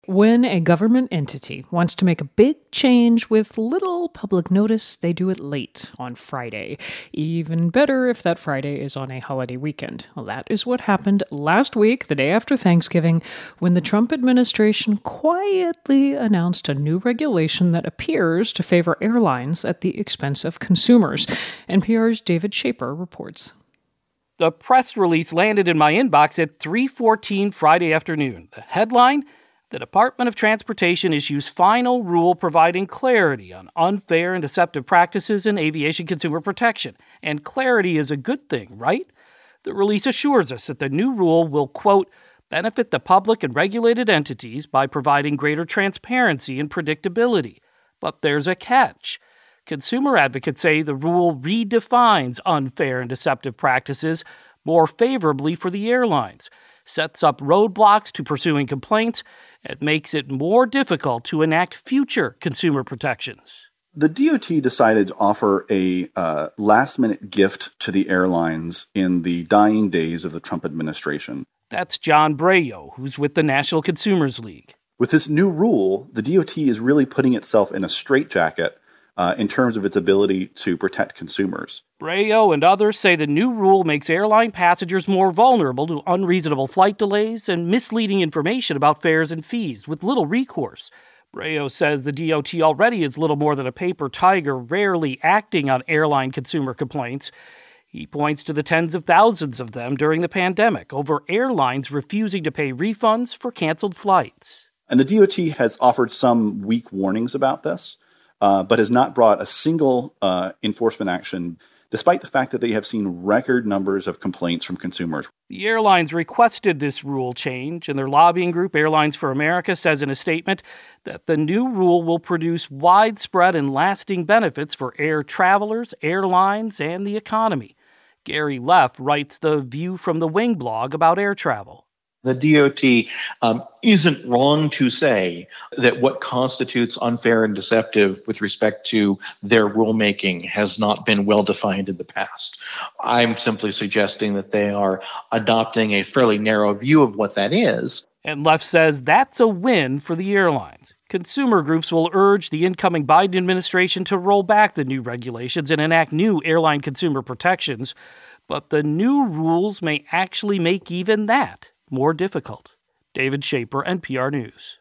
When a government entity wants to make a big change with little public notice, they do it late on Friday. Even better if that Friday is on a holiday weekend. Well, that is what happened last week, the day after Thanksgiving, when the Trump administration quietly announced a new regulation that appears to favor airlines at the expense of consumers. NPR's David Shaper reports. The press release landed in my inbox at 3:14 Friday afternoon. The headline: The Department of Transportation issues final rule providing clarity on unfair and deceptive practices in aviation consumer protection. And clarity is a good thing, right? The release assures us that the new rule will, quote, benefit the public and regulated entities by providing greater transparency and predictability. But there's a catch. Consumer advocates say the rule redefines unfair and deceptive practices more favorably for the airlines, sets up roadblocks to pursuing complaints, and makes it more difficult to enact future consumer protections. The DOT decided to offer a last-minute gift to the airlines in the dying days of the Trump administration. That's John Brayo, who's with the National Consumers League. With this new rule, the DOT is really putting itself in a straitjacket in terms of its ability to protect consumers. Brayo and others say the new rule makes airline passengers more vulnerable to unreasonable flight delays and misleading information about fares and fees with little recourse. Brayo says the DOT already is little more than a paper tiger, rarely acting on airline consumer complaints. He points to the tens of thousands of them during the pandemic over airlines refusing to pay refunds for canceled flights. And the DOT has offered some weak warnings about this, but has not brought a single enforcement action, despite the fact that they have seen record numbers of complaints from consumers. The airlines requested this rule change, and their lobbying group, Airlines for America, says in a statement that the new rule will produce widespread and lasting benefits for air travelers, airlines, and the economy. Gary Leff writes the View from the Wing blog about air travel. The DOT isn't wrong to say that what constitutes unfair and deceptive with respect to their rulemaking has not been well defined in the past. I'm simply suggesting that they are adopting a fairly narrow view of what that is. And Leff says that's a win for the airlines. Consumer groups will urge the incoming Biden administration to roll back the new regulations and enact new airline consumer protections. But the new rules may actually make even that more difficult. David Shaper, NPR News.